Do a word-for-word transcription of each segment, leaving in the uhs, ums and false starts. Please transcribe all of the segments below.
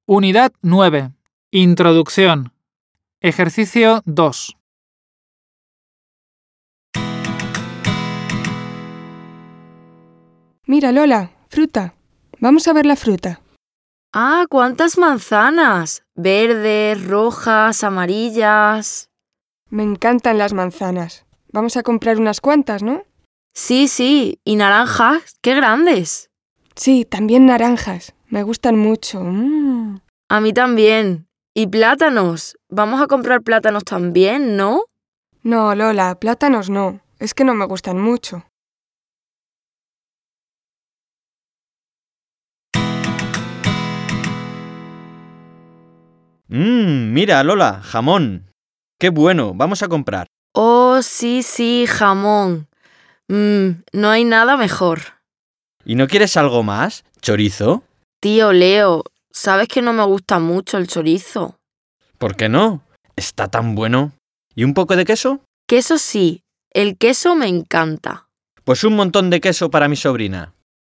Unidad nueve. Introducción. Ejercicio dos. Mira, Lola, fruta. Vamos a ver la fruta. ¡Ah, cuántas manzanas! Verdes, rojas, amarillas. Me encantan las manzanas. Vamos a comprar unas cuantas, ¿no? Sí, sí. ¿Y naranjas? ¡Qué grandes! Sí, también naranjas. Me gustan mucho. Mm. A mí también. ¿Y plátanos? Vamos a comprar plátanos también, ¿no? No, Lola, plátanos no. Es que no me gustan mucho. Mmm, mira, Lola, jamón. ¡Qué bueno! Vamos a comprar. Oh, sí, sí, jamón. Mmm, no hay nada mejor. ¿Y no quieres algo más? ¿Chorizo? Tío Leo, sabes que no me gusta mucho el chorizo. ¿Por qué no? Está tan bueno. ¿Y un poco de queso? Queso sí, el queso me encanta. Pues un montón de queso para mi sobrina.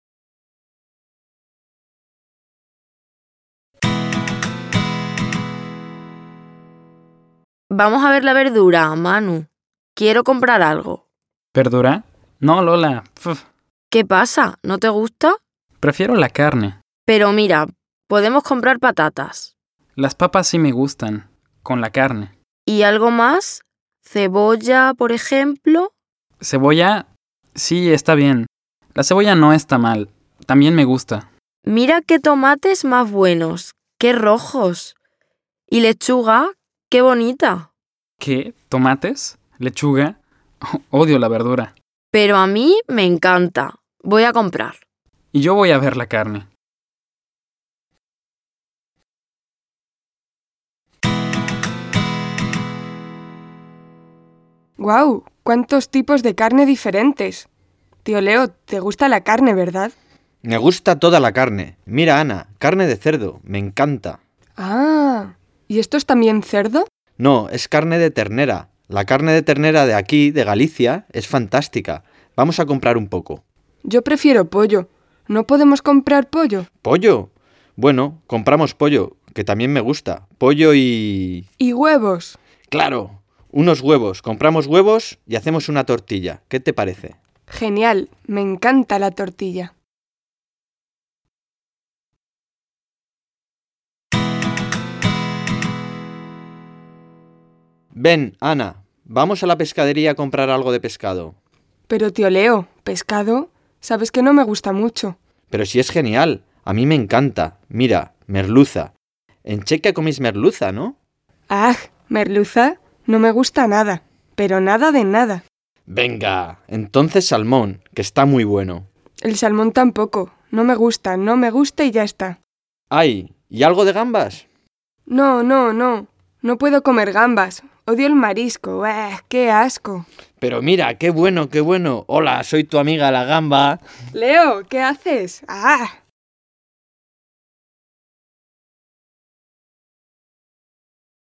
Vamos a ver la verdura, Manu. Quiero comprar algo. ¿Verdura? No, Lola. Pf, ¿Qué pasa? ¿No te gusta? prefiero la carne. Pero mira, podemos comprar patatas. Las papas sí me gustan, con la carne. ¿Y algo más? ¿Cebolla, por ejemplo? Cebolla, sí, está bien. La cebolla no está mal. También me gusta. Mira qué tomates más buenos. ¡Qué rojos! ¿Y lechuga? ¡Qué bonita! ¿Qué? ¿Tomates? ¿Lechuga? Odio la verdura. Pero a mí me encanta. Voy a comprar. Y yo voy a ver la carne. ¡Guau! ¡Cuántos tipos de carne diferentes! Tío Leo, ¿te gusta la carne, verdad? Me gusta toda la carne. Mira, Ana, carne de cerdo. Me encanta. Ah, ¿y esto es también cerdo? No, es carne de ternera. La carne de ternera de aquí, de Galicia, es fantástica. Vamos a comprar un poco. Yo prefiero pollo. ¿No podemos comprar pollo? ¿Pollo? Bueno, compramos pollo, que también me gusta. Pollo y... ¿Y huevos? ¡Claro! Unos huevos. Compramos huevos y hacemos una tortilla. ¿Qué te parece? Genial, me encanta la tortilla. Ven, Ana, vamos a la pescadería a comprar algo de pescado. Pero tío Leo, ¿pescado? Sabes que no me gusta mucho. Pero sí es genial. A mí me encanta. Mira, merluza. En Chequia coméis merluza, ¿no? Ah, merluza, no me gusta nada. Pero nada de nada. Venga, entonces salmón, que está muy bueno. El salmón tampoco. No me gusta, no me gusta y ya está. Ay, ¿y algo de gambas? No, no, no. No puedo comer gambas. Odio el marisco. ¡Uah, qué asco! Pero mira, qué bueno, qué bueno. Hola, soy tu amiga la gamba. Leo, ¿qué haces? ¡Ah!